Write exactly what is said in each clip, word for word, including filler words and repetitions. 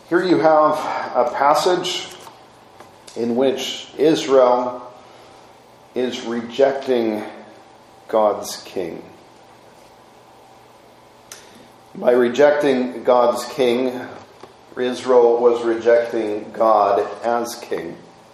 Here you have a passage in which Israel is rejecting God's king. By rejecting God's king, Israel was rejecting God as king.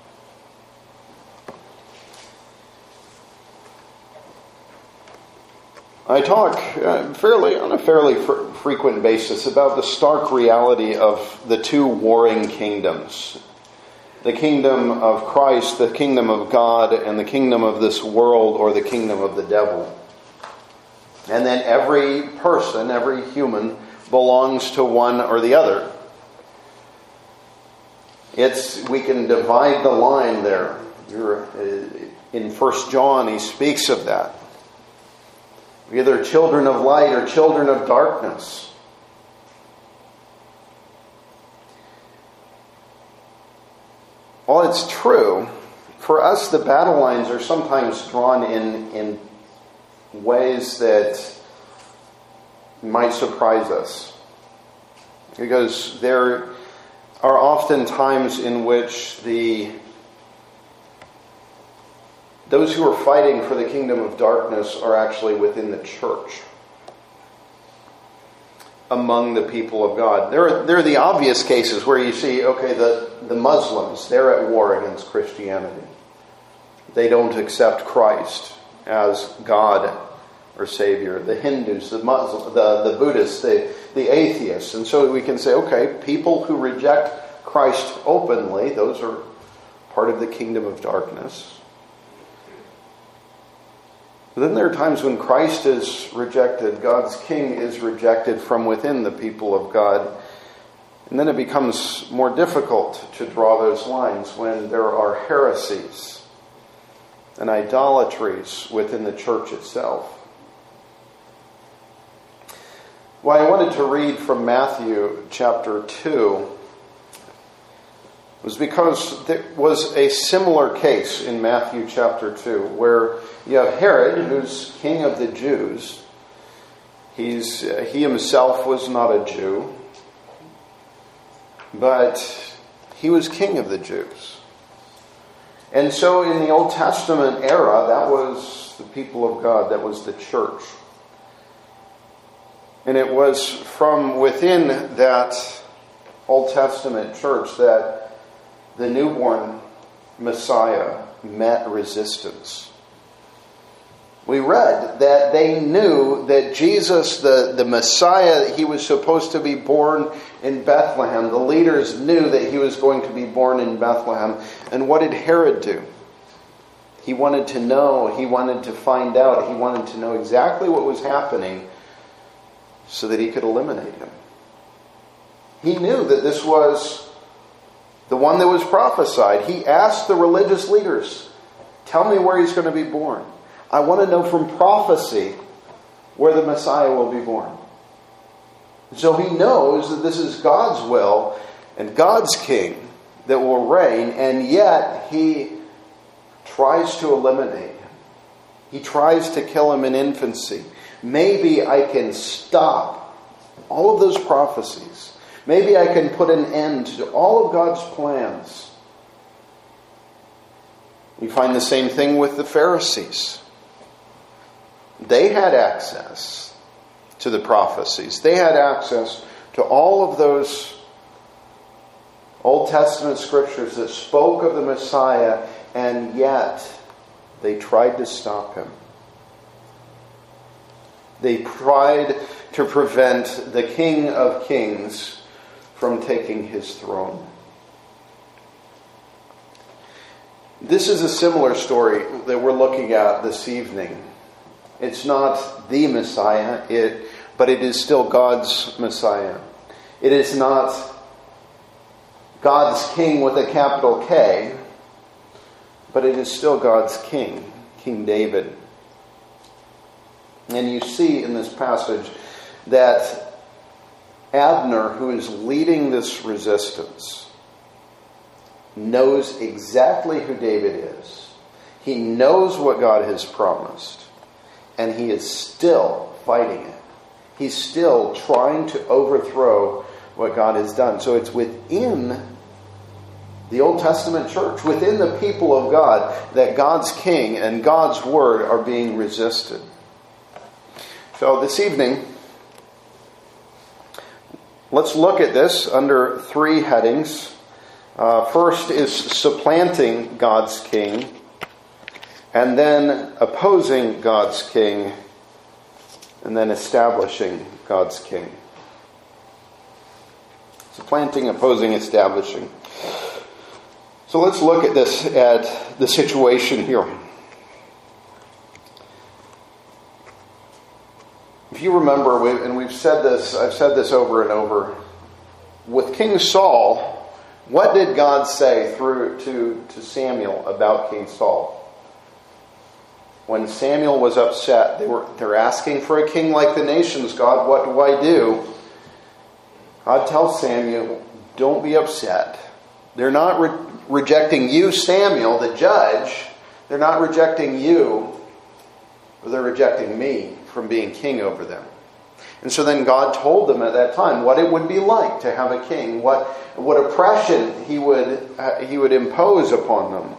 I talk uh, fairly on a fairly fr- frequent basis about the stark reality of the two warring kingdoms. The kingdom of Christ, the kingdom of God, and the kingdom of this world, or the kingdom of the devil. And then every person, every human, belongs to one or the other. It's we can divide the line there. You're, uh, in First John, he speaks of that. Either children of light or children of darkness. While it's true, for us the battle lines are sometimes drawn in, in ways that might surprise us. Because there are often times in which the those who are fighting for the kingdom of darkness are actually within the church, among the people of God. There are, there are the obvious cases where you see, okay, the, the Muslims, they're at war against Christianity. They don't accept Christ as God or Savior. The Hindus, the Muslims, the, the Buddhists, the, the atheists. And so we can say, okay, people who reject Christ openly, those are part of the kingdom of darkness. But then there are times when Christ is rejected, God's king is rejected from within the people of God. And then it becomes more difficult to draw those lines when there are heresies and idolatries within the church itself. Well, I wanted to read from Matthew chapter two was because there was a similar case in Matthew chapter two where you have Herod, who's king of the Jews. He's uh, he himself was not a Jew, but he was king of the Jews. And so in the Old Testament era, that was the people of God, that was the church. And it was from within that Old Testament church that the newborn Messiah met resistance. We read that they knew that Jesus, the, the Messiah, he was supposed to be born in Bethlehem. The leaders knew that he was going to be born in Bethlehem. And what did Herod do? He wanted to know, he wanted to find out, he wanted to know exactly what was happening so that he could eliminate him. He knew that this was the one that was prophesied. He asked the religious leaders, tell me where he's going to be born. I want to know from prophecy where the Messiah will be born. So he knows that this is God's will and God's king that will reign, and yet he tries to eliminate him. He tries to kill him in infancy. Maybe I can stop all of those prophecies. Maybe I can put an end to all of God's plans. You find the same thing with the Pharisees. They had access to the prophecies. They had access to all of those Old Testament scriptures that spoke of the Messiah, and yet they tried to stop him. They tried to prevent the King of Kings from taking his throne. This is a similar story that we're looking at this evening. It's not the Messiah, it, but it is still God's Messiah. It is not God's King with a capital K, but it is still God's King, King David. And you see in this passage that Abner, who is leading this resistance, knows exactly who David is. He knows what God has promised. And he is still fighting it. He's still trying to overthrow what God has done. So it's within the Old Testament church, within the people of God, that God's king and God's word are being resisted. So this evening, let's look at this under three headings. Uh, first is supplanting God's king, and then opposing God's king, and then establishing God's king. Supplanting, opposing, establishing. So let's look at this, at the situation here. If you remember, we, and we've said this, I've said this over and over, with King Saul, what did God say through to, to Samuel about King Saul? When Samuel was upset, they were they're asking for a king like the nations. God, what do I do? God tells Samuel, don't be upset. They're not re- rejecting you, Samuel, the judge. They're not rejecting you, but they're rejecting me from being king over them. And so then God told them at that time what it would be like to have a king, what what oppression he would uh, he would impose upon them.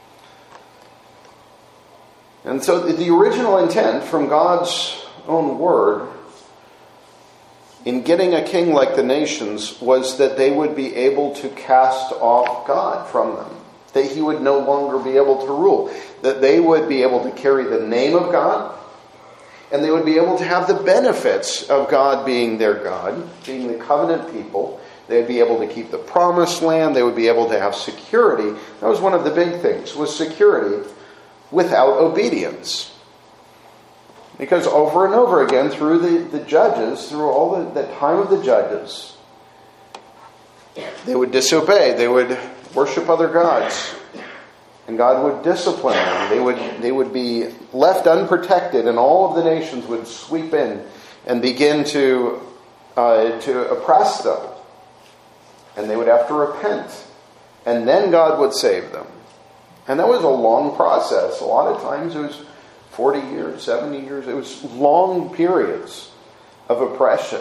And so the original intent from God's own word in getting a king like the nations was that they would be able to cast off God from them, that he would no longer be able to rule, that they would be able to carry the name of God, and they would be able to have the benefits of God being their God, being the covenant people. They would be able to keep the promised land. They would be able to have security. That was one of the big things, was security without obedience. Because over and over again, through the, the judges, through all the, the time of the judges, they would disobey. They would worship other gods. And God would discipline them. They would, they would be left unprotected, and all of the nations would sweep in and begin to, uh, to oppress them. And they would have to repent. And then God would save them. And that was a long process. A lot of times it was forty years, seventy years. It was long periods of oppression.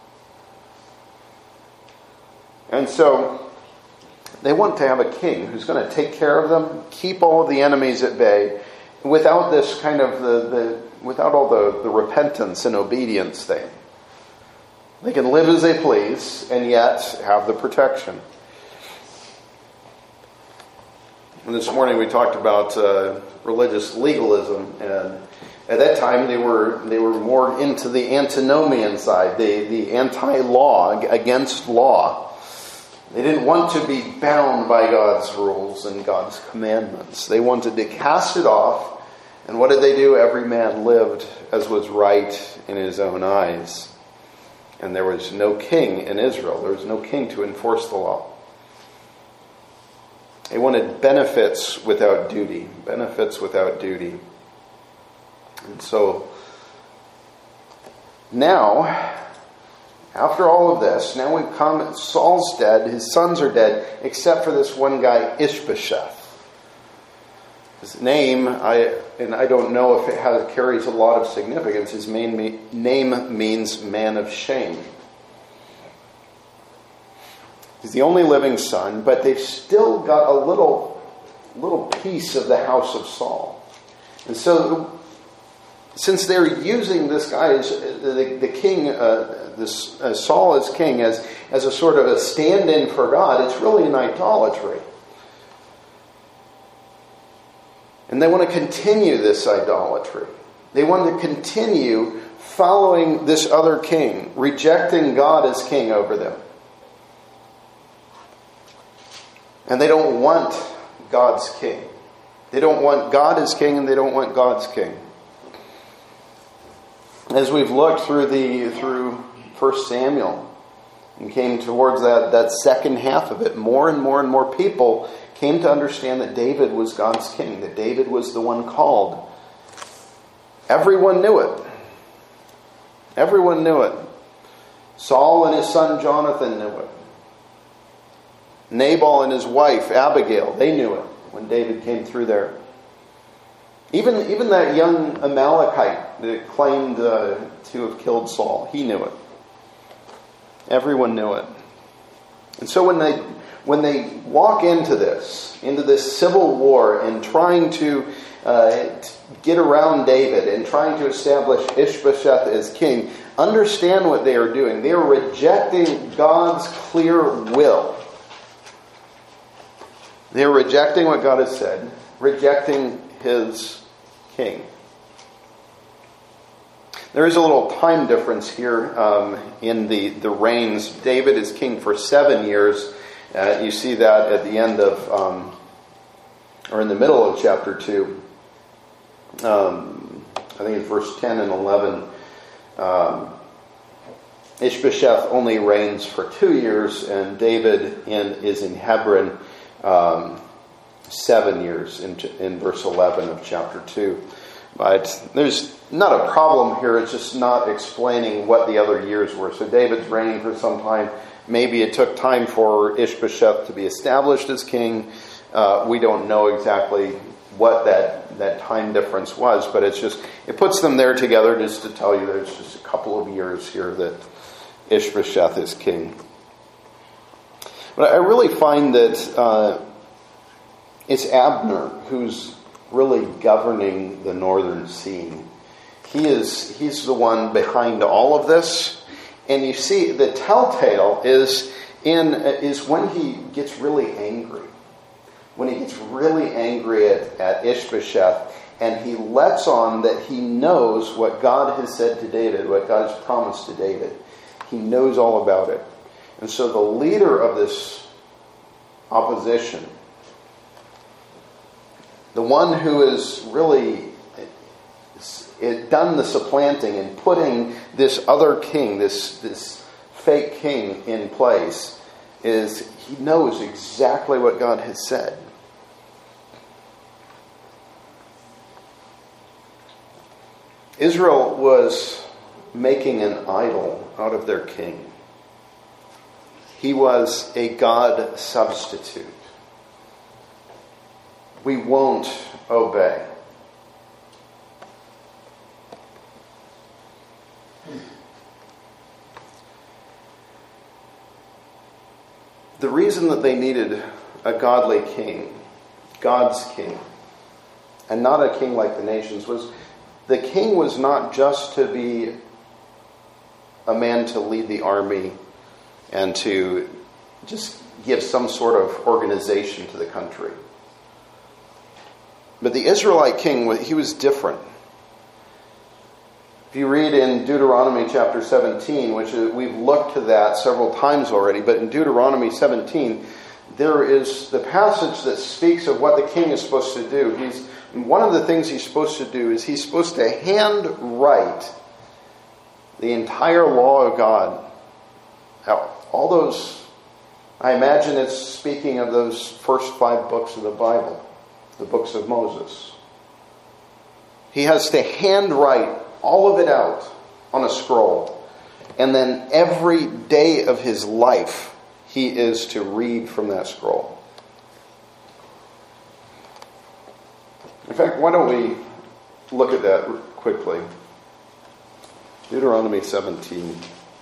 And so they want to have a king who's going to take care of them, keep all of the enemies at bay, without this kind of the, the without all the, the repentance and obedience thing. They can live as they please and yet have the protection. And this morning we talked about uh, religious legalism, and at that time they were they were more into the antinomian side, the, the anti-law, against law. They didn't want to be bound by God's rules and God's commandments. They wanted to cast it off. And what did they do? Every man lived as was right in his own eyes. And there was no king in Israel. There was no king to enforce the law. They wanted benefits without duty. Benefits without duty. And so now, after all of this, now we've come, Saul's dead, his sons are dead, except for this one guy, Ishbosheth. His name, I and I don't know if it has, carries a lot of significance. His main me, name means man of shame. He's the only living son, but they've still got a little, little piece of the house of Saul. And so, since they're using this guy as the, the king, uh, this uh, Saul as king, as as a sort of a stand-in for God, it's really an idolatry. And they want to continue this idolatry. They want to continue following this other king, rejecting God as king over them. And they don't want God's king. They don't want God as king, and they don't want God's king. As we've looked through the through First Samuel and came towards that, that second half of it, more and more and more people came to understand that David was God's king, that David was the one called. Everyone knew it. Everyone knew it. Saul and his son Jonathan knew it. Nabal and his wife Abigail, they knew it when David came through there. Even, even that young Amalekite that claimed uh, to have killed Saul, he knew it. Everyone knew it. And so when they when they walk into this, into this civil war and trying to uh, get around David and trying to establish Ishbosheth as king, understand what they are doing. They are rejecting God's clear will. They are rejecting what God has said, rejecting his king. There is a little time difference here um, in the, the reigns. David is king for seven years. Uh, you see that at the end of, um, or in the middle of chapter two. Um, I think it's verse ten and eleven. Um, Ishbosheth only reigns for two years, and David in, is in Hebron um, seven years in, in verse eleven of chapter two. But there's not a problem here. It's just not explaining what the other years were. So David's reigning for some time. Maybe it took time for Ishbosheth to be established as king. Uh, we don't know exactly what that, that time difference was, but it's just, it puts them there together just to tell you there's just a couple of years here that Ishbosheth is king. But I really find that uh, it's Abner who's really governing the northern scene. He is he's the one behind all of this. And you see, the telltale is in is when he gets really angry. When he gets really angry at, at Ishbosheth, and he lets on that he knows what God has said to David, what God has promised to David. He knows all about it. And so the leader of this opposition, the one who has really done the supplanting and putting this other king, this, this fake king in place, is he knows exactly what God has said. Israel was making an idol out of their king. He was a God substitute. We won't obey. The reason that they needed a godly king, God's king, and not a king like the nations, was the king was not just to be a man to lead the army and to just give some sort of organization to the country. But the Israelite king, he was different. If you read in Deuteronomy chapter seventeen, which we've looked to that several times already, but in Deuteronomy seventeen, there is the passage that speaks of what the king is supposed to do. He's one of the things he's supposed to do is he's supposed to handwrite the entire law of God. Now, all those, I imagine it's speaking of those first five books of the Bible, the books of Moses. He has to handwrite all of it out on a scroll. And then every day of his life, he is to read from that scroll. In fact, why don't we look at that quickly? Deuteronomy seventeen.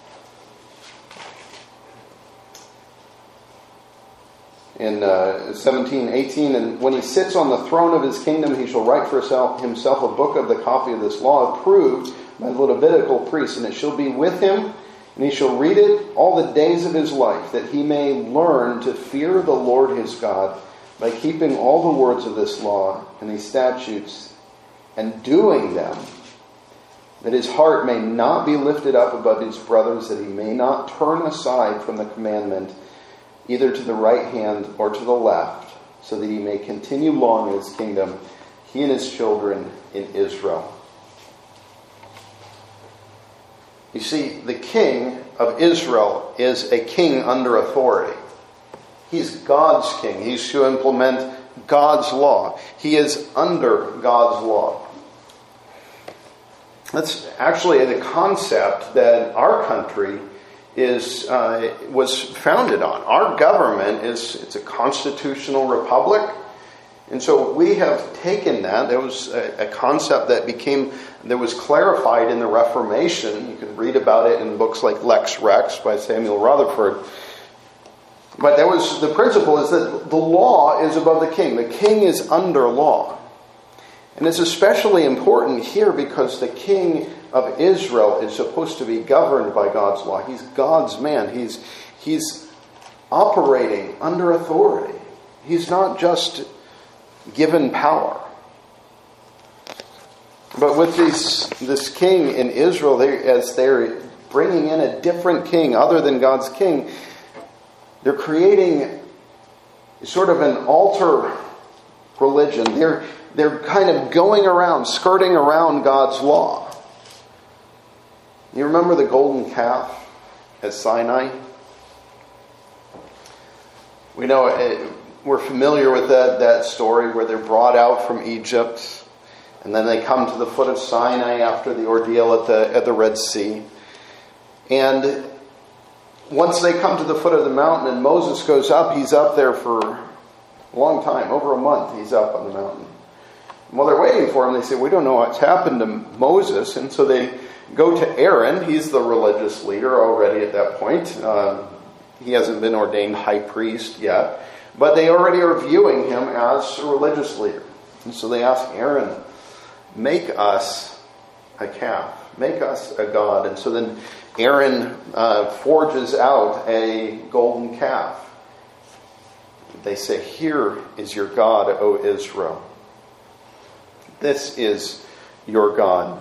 In uh, seventeen eighteen, and when he sits on the throne of his kingdom, he shall write for himself a book of the copy of this law, approved by the Levitical priests, and it shall be with him, and he shall read it all the days of his life, that he may learn to fear the Lord his God by keeping all the words of this law and these statutes and doing them, that his heart may not be lifted up above his brothers, that he may not turn aside from the commandment either to the right hand or to the left, so that he may continue long in his kingdom, he and his children in Israel. You see, the king of Israel is a king under authority. He's God's king. He's to implement God's law. He is under God's law. That's actually the concept that our country is uh, was founded on. Our government is it's a constitutional republic, and so we have taken that. There was a, a concept that became that was clarified in the Reformation. You can read about it in books like Lex Rex by Samuel Rutherford. But that was the principle, is that the law is above the king. The king is under law. And it's especially important here because the king of Israel is supposed to be governed by God's law. He's God's man. He's, he's operating under authority. He's not just given power. But with this, this king in Israel, they, as they're bringing in a different king other than God's king, they're creating sort of an altar religion. They're, they're kind of going around, skirting around God's law. You remember the golden calf at Sinai? We know it, we're familiar with that, that story where they're brought out from Egypt, and then they come to the foot of Sinai after the ordeal at the at the Red Sea. And once they come to the foot of the mountain and Moses goes up, he's up there for a long time, over a month he's up on the mountain. And while they're waiting for him, they say, we don't know what's happened to Moses. And so they go to Aaron. He's the religious leader already at that point. Uh, he hasn't been ordained high priest yet. But they already are viewing him as a religious leader. And so they ask Aaron, make us a calf. Make us a god. And so then Aaron uh, forges out a golden calf. They say, here is your God, O Israel. This is your God.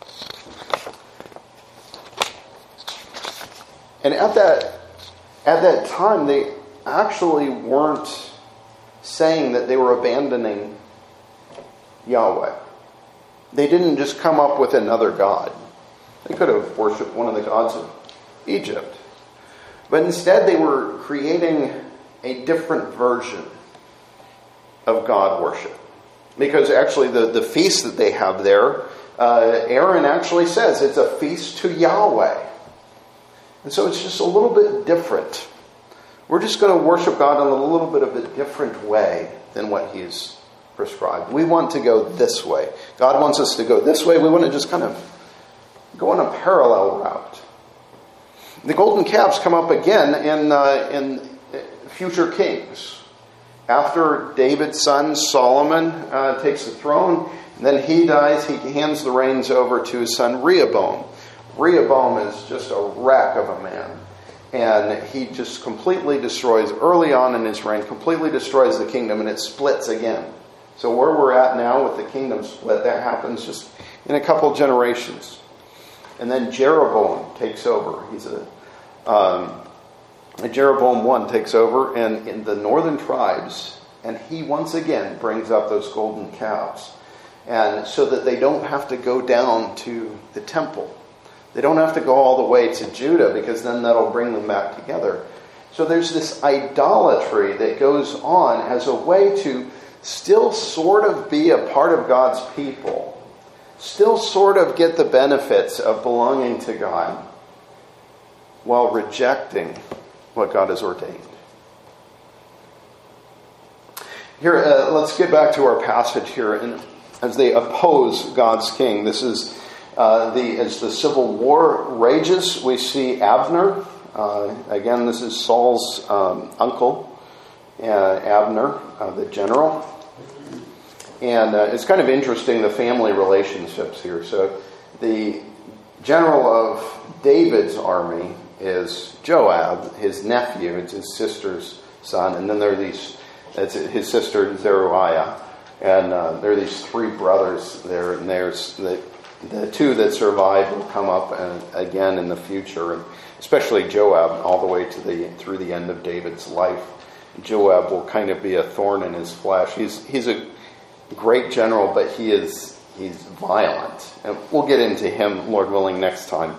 And at that, at that time, they actually weren't saying that they were abandoning Yahweh. They didn't just come up with another god. They could have worshipped one of the gods of Egypt. But instead they were creating a different version of God worship. Because actually the, the feast that they have there, uh, Aaron actually says it's a feast to Yahweh. And so it's just a little bit different. We're just going to worship God in a little bit of a different way than what He's prescribed. We want to go this way. God wants us to go this way. We want to just kind of go on a parallel route. The golden calves come up again in, uh, in future kings. After David's son Solomon uh, takes the throne, and then he dies, he hands the reins over to his son Rehoboam. Rehoboam is just a wreck of a man. And he just completely destroys, early on in his reign, completely destroys the kingdom, and it splits again. So where we're at now with the kingdom split, that happens just in a couple generations. And then Jeroboam takes over. He's a, um, Jeroboam one takes over, and in the northern tribes, and he once again brings up those golden calves, and so that they don't have to go down to the temple. They don't have to go all the way to Judah, because then that'll bring them back together. So there's this idolatry that goes on as a way to still sort of be a part of God's people. Still sort of get the benefits of belonging to God while rejecting what God has ordained. Here, uh, let's get back to our passage here. And as they oppose God's king, this is uh, the as the civil war rages, we see Abner. Uh, again, this is Saul's um, uncle, uh, Abner, uh, the general. And uh, it's kind of interesting, the family relationships here. So the general of David's army is Joab, his nephew. It's his sister's son. And then there are these, it's his sister Zeruiah. And uh, there are these three brothers there. And there's the, the two that survive will come up and, again in the future. And especially Joab, all the way to the through the end of David's life. Joab will kind of be a thorn in his flesh. He's he's a great general, but he is he's violent. And we'll get into him, Lord willing, next time.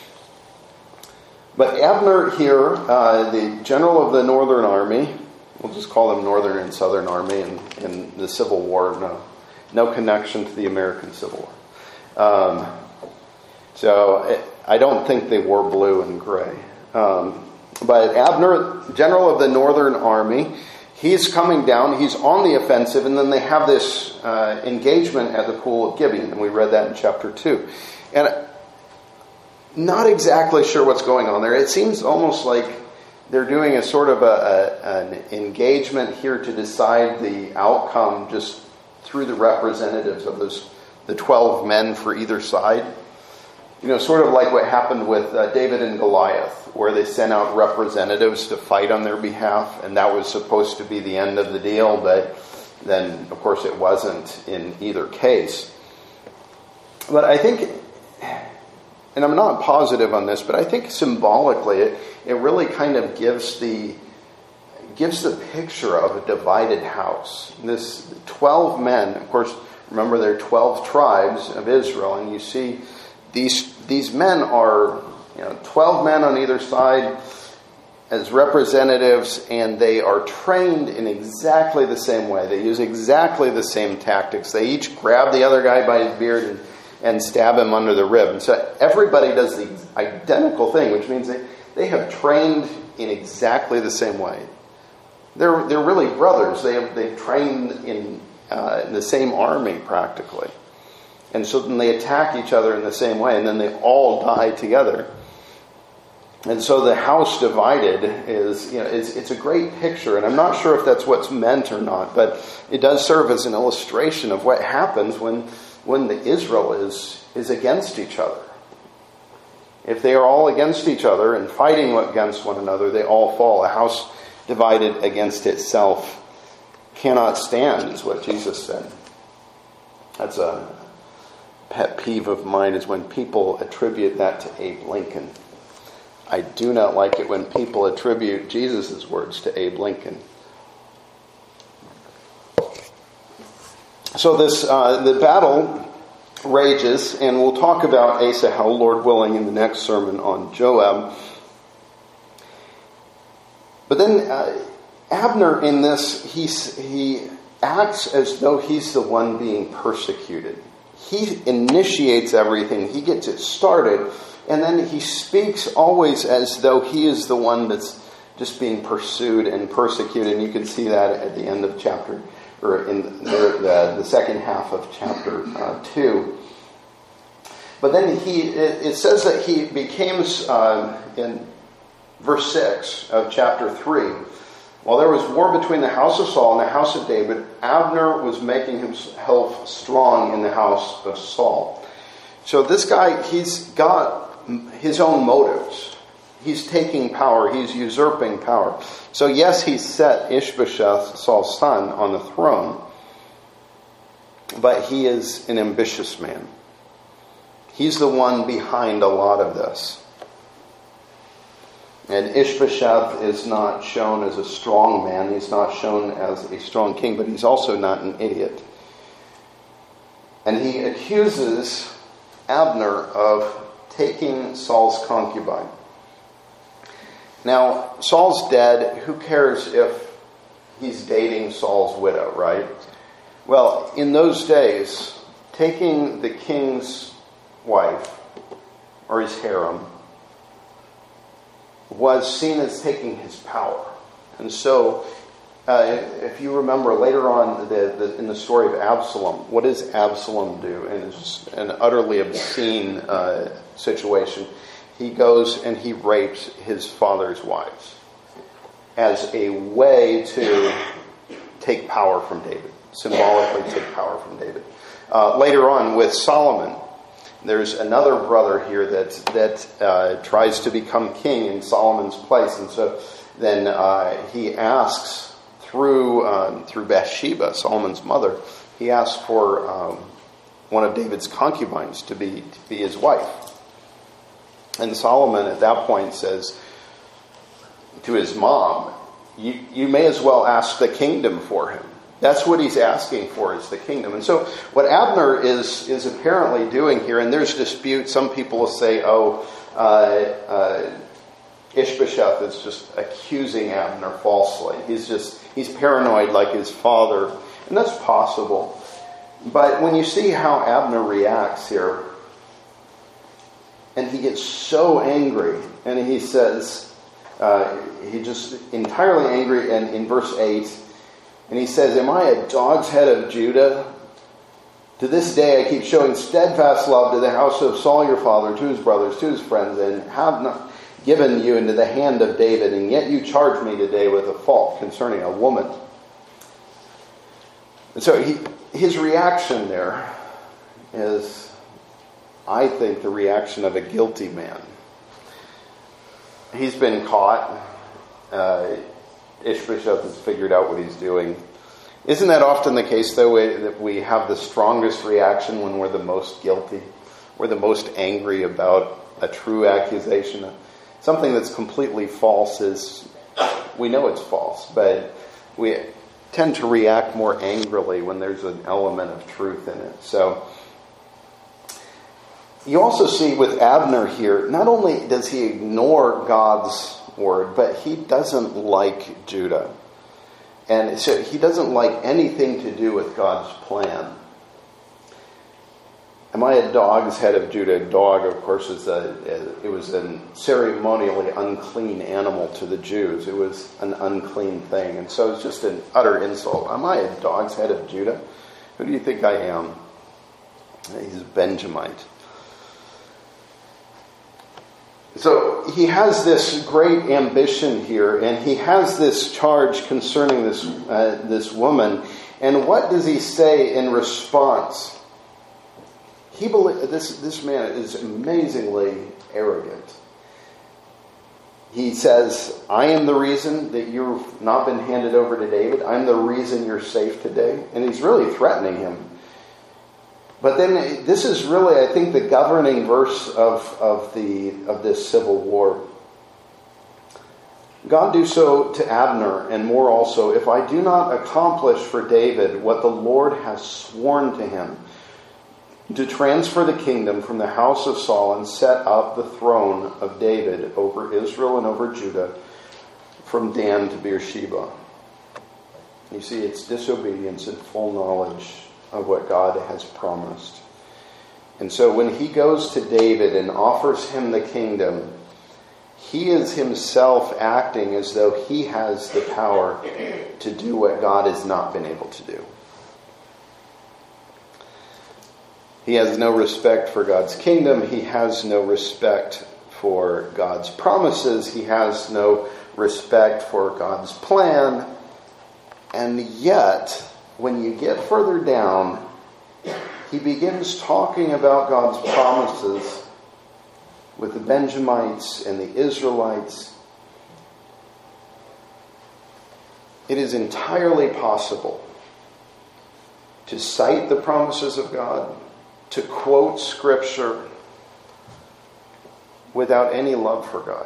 But Abner here, uh, the general of the Northern Army, we'll just call them Northern and Southern Army in, in the Civil War, no, no connection to the American Civil War. Um, so I don't think they wore blue and gray. Um, but Abner, general of the Northern Army, he's coming down, he's on the offensive, and then they have this uh, engagement at the Pool of Gibeon, and we read that in chapter two. And not exactly sure what's going on there. It seems almost like they're doing a sort of a, a, an engagement here to decide the outcome just through the representatives of those the twelve men for either side. You know, sort of like what happened with uh, David and Goliath, where they sent out representatives to fight on their behalf, and that was supposed to be the end of the deal, but then, of course, it wasn't in either case. But I think, and I'm not positive on this, but I think symbolically it, it really kind of gives the gives the picture of a divided house. This twelve men, of course, remember there are twelve tribes of Israel, and you see these these men are, you know, twelve men on either side as representatives, and they are trained in exactly the same way. They use exactly the same tactics. They each grab the other guy by his beard and, and stab him under the rib. And so everybody does the identical thing, which means they, they have trained in exactly the same way. They're they're really brothers. They have, they've trained in, uh, in the same army practically. And so then they attack each other in the same way, and then they all die together. And so the house divided is, you know, it's, it's a great picture, and I'm not sure if that's what's meant or not, but it does serve as an illustration of what happens when when the Israel is is against each other. If they are all against each other and fighting against one another, they all fall. A house divided against itself cannot stand, is what Jesus said. That's a pet peeve of mine, is when people attribute that to Abe Lincoln. I do not like it when people attribute Jesus' words to Abe Lincoln. So this uh, the battle rages, and we'll talk about Asahel, Lord willing, in the next sermon on Joab. But then uh, Abner in this, he's, he acts as though he's the one being persecuted. He initiates everything. He gets it started. And then he speaks always as though he is the one that's just being pursued and persecuted. And you can see that at the end of chapter, or in the, the, the second half of chapter uh, two. But then he, it, it says that he became, uh, in verse six of chapter three, while there was war between the house of Saul and the house of David, Abner was making himself strong in the house of Saul. So this guy, he's got his own motives. He's taking power. He's usurping power. So yes, he set Ishbosheth, Saul's son, on the throne. But he is an ambitious man. He's the one behind a lot of this. And Ishbosheth is not shown as a strong man. He's not shown as a strong king, but he's also not an idiot. And he accuses Abner of taking Saul's concubine. Now, Saul's dead. Who cares if he's dating Saul's widow, right? Well, in those days, taking the king's wife, or his harem, was seen as taking his power. And so, uh, if you remember later on the, the, in the story of Absalom, what does Absalom do? And it's just an utterly obscene uh, situation. He goes and he rapes his father's wives as a way to take power from David, symbolically take power from David. Uh, later on with Solomon, there's another brother here that that uh, tries to become king in Solomon's place, and so then uh, he asks through um, through Bathsheba, Solomon's mother, he asks for um, one of David's concubines to be to be his wife. And Solomon at that point says to his mom, "You you may as well ask the kingdom for him." That's what he's asking for, is the kingdom. And so what Abner is is apparently doing here, and there's dispute. Some people will say, oh, uh, uh, Ishbosheth is just accusing Abner falsely. He's just, he's paranoid like his father. And that's possible. But when you see how Abner reacts here, and he gets so angry, and he says, uh, he just entirely angry, and in verse eight, and he says, "Am I a dog's head of Judah? To this day I keep showing steadfast love to the house of Saul your father, to his brothers, to his friends, and have not given you into the hand of David, and yet you charge me today with a fault concerning a woman. And so he, his reaction there is, I think, the reaction of a guilty man. He's been caught. Uh, Ishbosheth has figured out what he's doing. Isn't that often the case, though, that we have the strongest reaction when we're the most guilty? We're the most angry about a true accusation. Something that's completely false is, we know it's false, but we tend to react more angrily when there's an element of truth in it. So, you also see with Abner here, not only does he ignore God's word, but he doesn't like Judah. And so he doesn't like anything to do with God's plan. Am I a dog's head of Judah? A dog, of course, is a, it was a ceremonially unclean animal to the Jews. It was an unclean thing. And so it's just an utter insult. Am I a dog's head of Judah? Who do you think I am? He's a Benjamite. So he has this great ambition here, and he has this charge concerning this uh, this woman. And what does he say in response? He believe, this this man is amazingly arrogant. He says, "I am the reason that you've not been handed over to David. I'm the reason you're safe today." And he's really threatening him. But then this is really, I think, the governing verse of, of the of this civil war. God do so to Abner, and more also, if I do not accomplish for David what the Lord has sworn to him, to transfer the kingdom from the house of Saul and set up the throne of David over Israel and over Judah, from Dan to Beersheba. You see, it's disobedience and full knowledge of what God has promised. And so when he goes to David and offers him the kingdom, he is himself acting as though he has the power to do what God has not been able to do. He has no respect for God's kingdom. He has no respect for God's promises. He has no respect for God's plan. And yet, when you get further down, he begins talking about God's promises with the Benjamites and the Israelites. It is entirely possible to cite the promises of God, to quote Scripture without any love for God.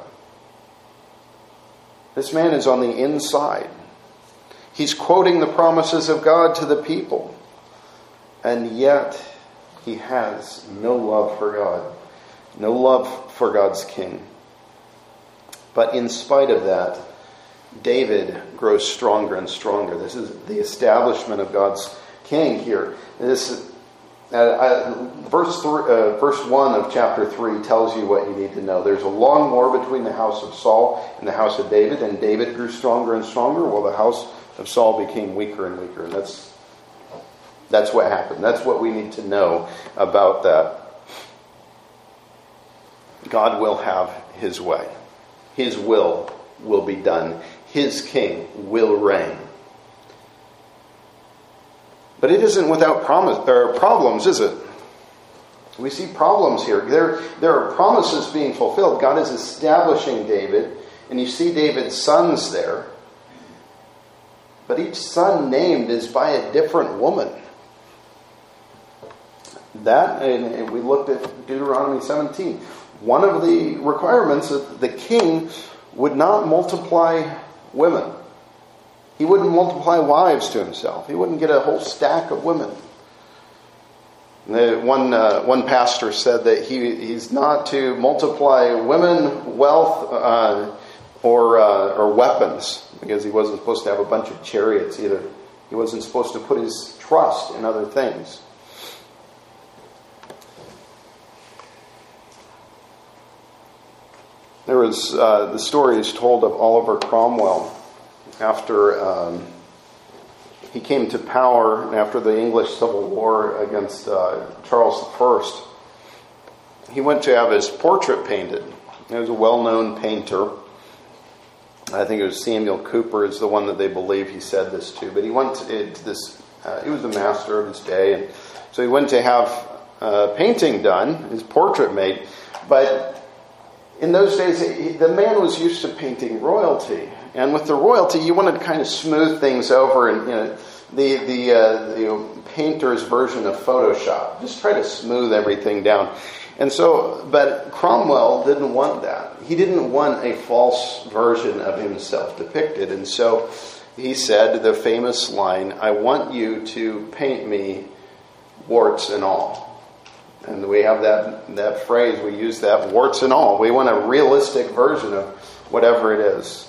This man is on the inside. He's quoting the promises of God to the people. And yet, he has no love for God. No love for God's king. But in spite of that, David grows stronger and stronger. This is the establishment of God's king here. This is, uh, uh, verse, three, uh, verse one of chapter three tells you what you need to know. There's a long war between the house of Saul and the house of David, and David grew stronger and stronger, while the house of Saul became weaker and weaker. And that's that's what happened. That's what we need to know about that. God will have his way. His will will be done. His king will reign. But it isn't without promise, or problems, is it? We see problems here. There, there are promises being fulfilled. God is establishing David, and you see David's sons there. But each son named is by a different woman. That, and we looked at Deuteronomy seventeen. One of the requirements that the king would not multiply women. He wouldn't multiply wives to himself. He wouldn't get a whole stack of women. The, one uh, one pastor said that he he's not to multiply women, wealth, uh, or uh, or weapons, because he wasn't supposed to have a bunch of chariots either. He wasn't supposed to put his trust in other things. There was uh, the story is told of Oliver Cromwell after um, he came to power after the English Civil War against uh, Charles the First. He went to have his portrait painted He was a well-known painter. I think it was Samuel Cooper is the one that they believe he said this to. But he went to this. Uh, he was the master of his day, and so he went to have a painting done, his portrait made. But in those days, he, the man was used to painting royalty, and with the royalty, you wanted to kind of smooth things over, and you know, the the, uh, the painter's version of Photoshop, just try to smooth everything down. And so, but Cromwell didn't want that. He didn't want a false version of himself depicted. And so he said the famous line, "I want you to paint me warts and all." And we have that, that phrase, we use that, warts and all. We want a realistic version of whatever it is.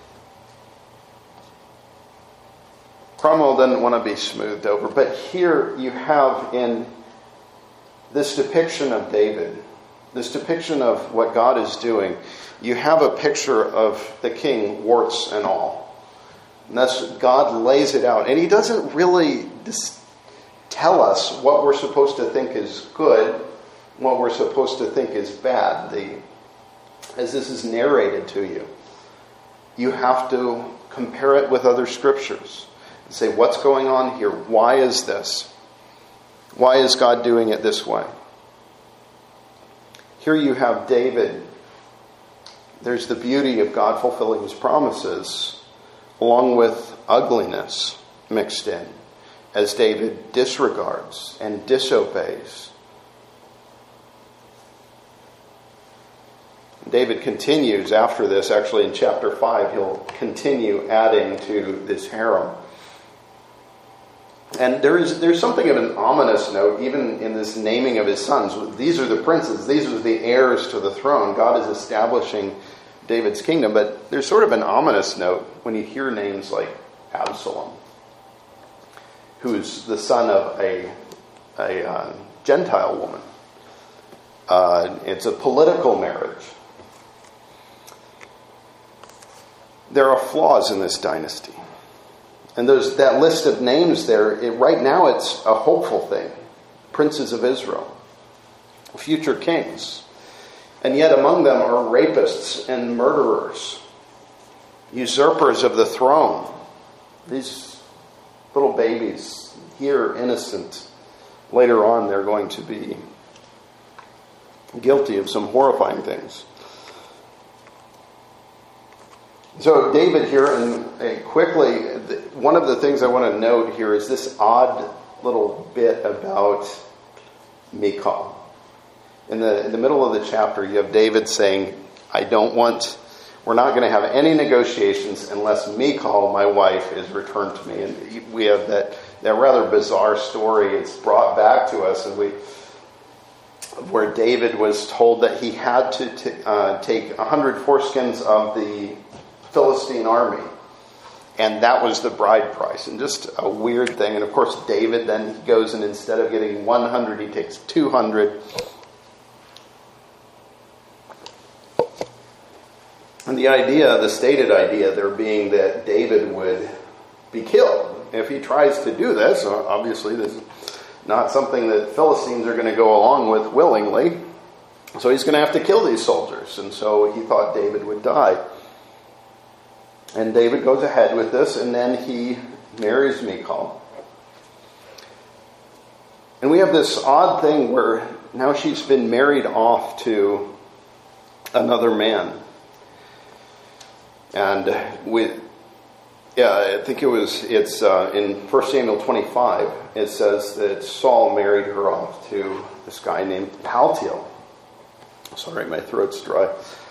Cromwell didn't want to be smoothed over. But here you have in this depiction of David, this depiction of what God is doing, you have a picture of the king, warts and all. And that's, God lays it out. And he doesn't really dis- tell us what we're supposed to think is good, what we're supposed to think is bad. The, as this is narrated to you, you have to compare it with other scriptures and say, what's going on here? Why is this? Why is God doing it this way? Here you have David. There's the beauty of God fulfilling his promises, along with ugliness mixed in, as David disregards and disobeys. David continues after this. Actually, in chapter five, he'll continue adding to this harem. And there is there's something of an ominous note, even in this naming of his sons. These are the princes. These are the heirs to the throne. God is establishing David's kingdom. But there's sort of an ominous note when you hear names like Absalom, who's the son of a, a uh, Gentile woman. Uh, it's a political marriage. There are flaws in this dynasty. And there's that list of names there. It, right now it's a hopeful thing. Princes of Israel. Future kings. And yet among them are rapists and murderers. Usurpers of the throne. These little babies here, innocent. Later on they're going to be guilty of some horrifying things. So David here, and uh, quickly, one of the things I want to note here is this odd little bit about Michal. In the, in the middle of the chapter, you have David saying, I don't want, we're not going to have any negotiations unless Michal, my wife, is returned to me. And we have that, that rather bizarre story. It's brought back to us, and we, where David was told that he had to t- uh, take one hundred foreskins of the Philistine army, and that was the bride price. And just a weird thing. And of course David then goes and instead of getting one hundred, he takes two hundred. And the idea, the stated idea there being that David would be killed if he tries to do this. Obviously this is not something that Philistines are going to go along with willingly, so he's going to have to kill these soldiers. And so he thought David would die. And David goes ahead with this, and then he marries Michal. And we have this odd thing where now she's been married off to another man. And we, yeah, I think it was, it's uh, in First Samuel twenty-five, it says that Saul married her off to this guy named Paltiel. Sorry, my throat's dry.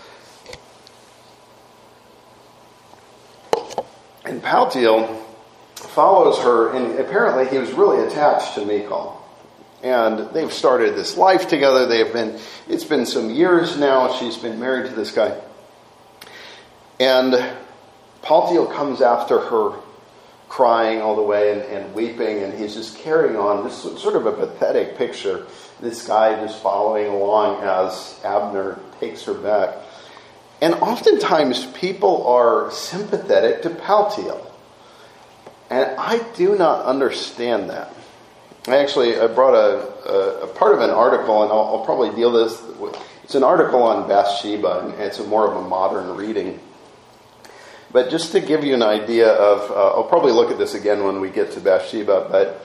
And Paltiel follows her, and apparently he was really attached to Michal. And they've started this life together. They've been, it's been some years now. She's been married to this guy. And Paltiel comes after her, crying all the way and, and weeping, and he's just carrying on. This is sort of a pathetic picture. This guy just following along as Abner takes her back. And oftentimes people are sympathetic to Paltiel. And I do not understand that. I actually I brought a, a, a part of an article, and I'll, I'll probably deal this with, It's an article on Bathsheba, and it's a more of a modern reading. But just to give you an idea of, uh, I'll probably look at this again when we get to Bathsheba, but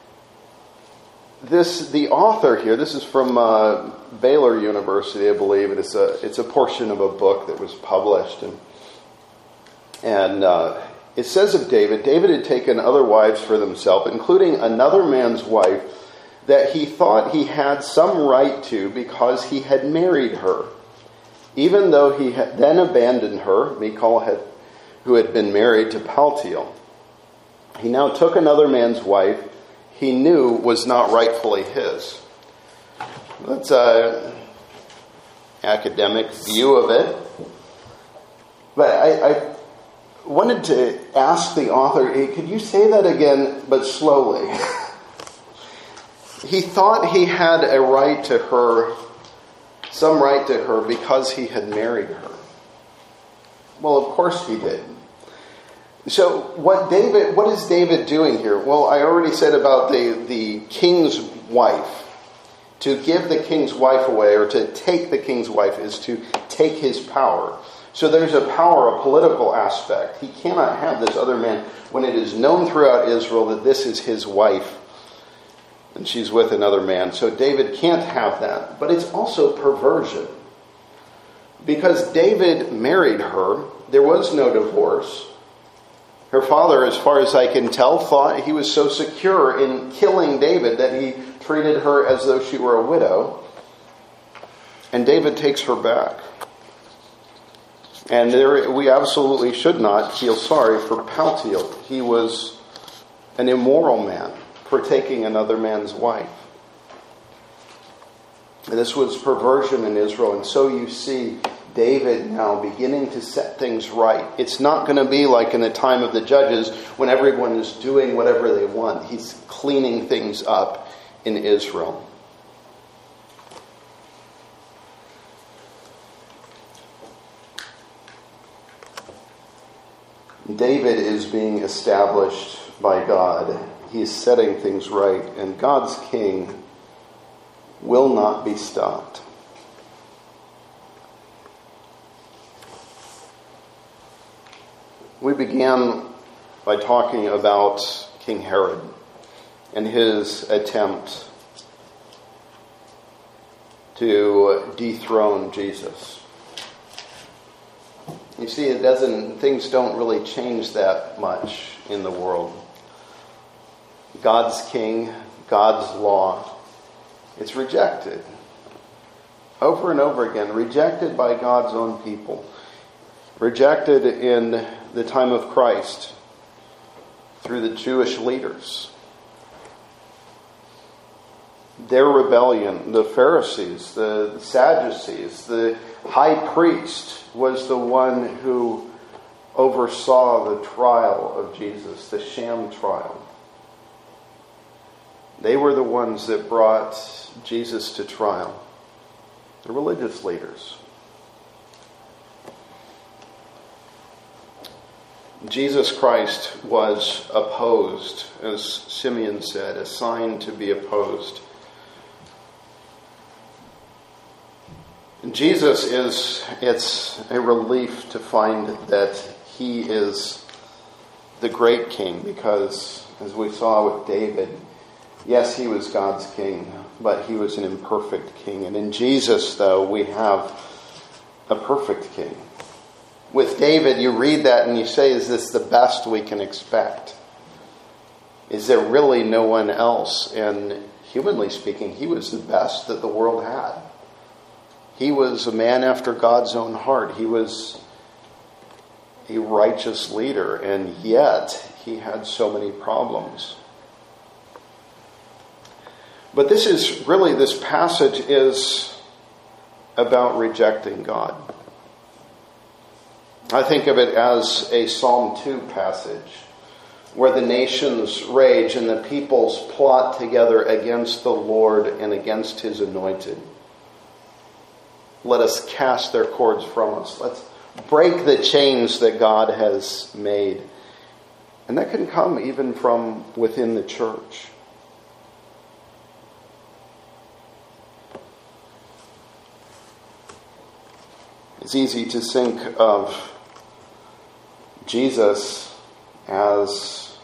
this, the author here, this is from uh, Baylor University, I believe. It's a, it's a portion of a book that was published. And, and uh, it says of David, David had taken other wives for himself, including another man's wife, that he thought he had some right to because he had married her. Even though he had then abandoned her, Michal had, who had been married to Paltiel. He now took another man's wife he knew was not rightfully his. That's an academic view of it. But I, I wanted to ask the author, hey, could you say that again, but slowly? He thought he had a right to her, some right to her, because he had married her. Well, of course he did. So what David, what is David doing here? Well, I already said about the, the king's wife. To give the king's wife away, or to take the king's wife, is to take his power. So there's a power, a political aspect. He cannot have this other man when it is known throughout Israel that this is his wife and she's with another man. So David can't have that. But it's also perversion. Because David married her, there was no divorce. Her father, as far as I can tell, thought he was so secure in killing David that he treated her as though she were a widow. And David takes her back. And there, we absolutely should not feel sorry for Paltiel. He was an immoral man for taking another man's wife. And this was perversion in Israel. And so you see David now beginning to set things right. It's not going to be like in the time of the judges when everyone is doing whatever they want. He's cleaning things up in Israel. David is being established by God. He's setting things right, and God's king will not be stopped. We began by talking about King Herod and his attempt to dethrone Jesus. You see, it doesn't, things don't really change that much in the world. God's king, God's law, it's rejected. Over and over again, rejected by God's own people. Rejected in the time of Christ through the Jewish leaders. Their rebellion, the Pharisees, the Sadducees, the high priest was the one who oversaw the trial of Jesus, the sham trial. They were the ones that brought Jesus to trial. The religious leaders. Jesus Christ was opposed, as Simeon said, a sign to be opposed. Jesus is, it's a relief to find that he is the great king, because as we saw with David, yes, he was God's king, but he was an imperfect king. And in Jesus, though, we have a perfect king. With David, you read that and you say, is this the best we can expect? Is there really no one else? And humanly speaking, he was the best that the world had. He was a man after God's own heart. He was a righteous leader, and yet he had so many problems. But this is really, this passage is about rejecting God. I think of it as a Psalm two passage, where the nations rage and the peoples plot together against the Lord and against his anointed. Let us cast their cords from us. Let's break the chains that God has made. And that can come even from within the church. It's easy to think of Jesus as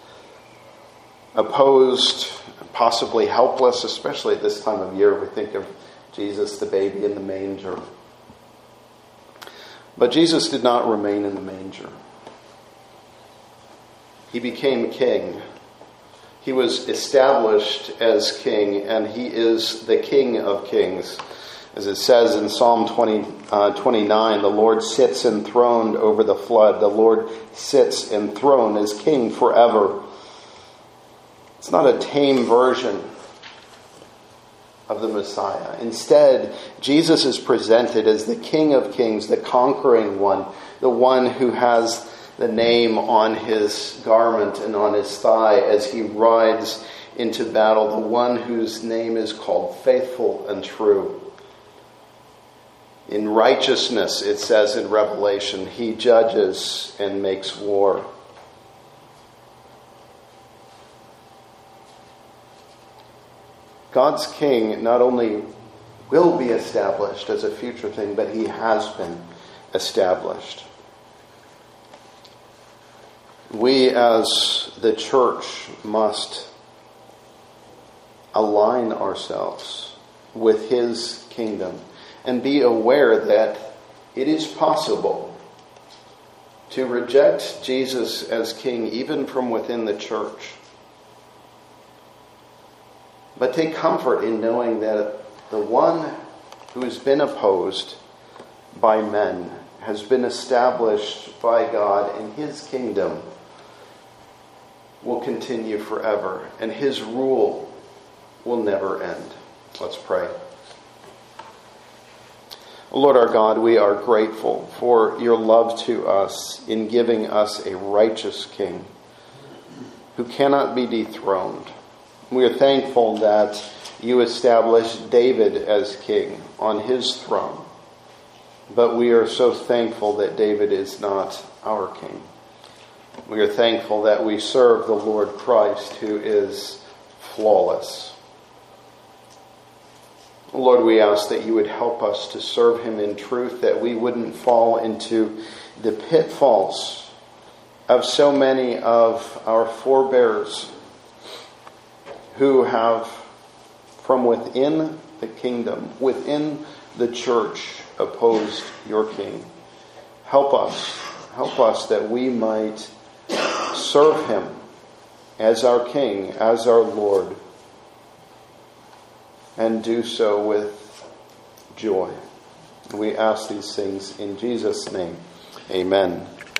opposed, possibly helpless, especially at this time of year. We think of Jesus, the baby in the manger. But Jesus did not remain in the manger. He became king. He was established as king, and he is the King of kings. As it says in Psalm twenty, uh, twenty-nine, the Lord sits enthroned over the flood. The Lord sits enthroned as king forever. It's not a tame version of the Messiah. Instead, Jesus is presented as the King of kings, the conquering one, the one who has the name on his garment and on his thigh as he rides into battle, the one whose name is called faithful and true. In righteousness, it says in Revelation, he judges and makes war. God's king not only will be established as a future thing, but he has been established. We as the church must align ourselves with his kingdom and be aware that it is possible to reject Jesus as king even from within the church. But take comfort in knowing that the one who has been opposed by men has been established by God, and his kingdom will continue forever, and his rule will never end. Let's pray. Lord our God, we are grateful for your love to us in giving us a righteous king who cannot be dethroned. We are thankful that you established David as king on his throne. But we are so thankful that David is not our king. We are thankful that we serve the Lord Christ, who is flawless. Lord, we ask that you would help us to serve him in truth, that we wouldn't fall into the pitfalls of so many of our forebears who have, from within the kingdom, within the church, opposed your king. Help us. Help us that we might serve him as our king, as our Lord, and do so with joy. We ask these things in Jesus' name. Amen.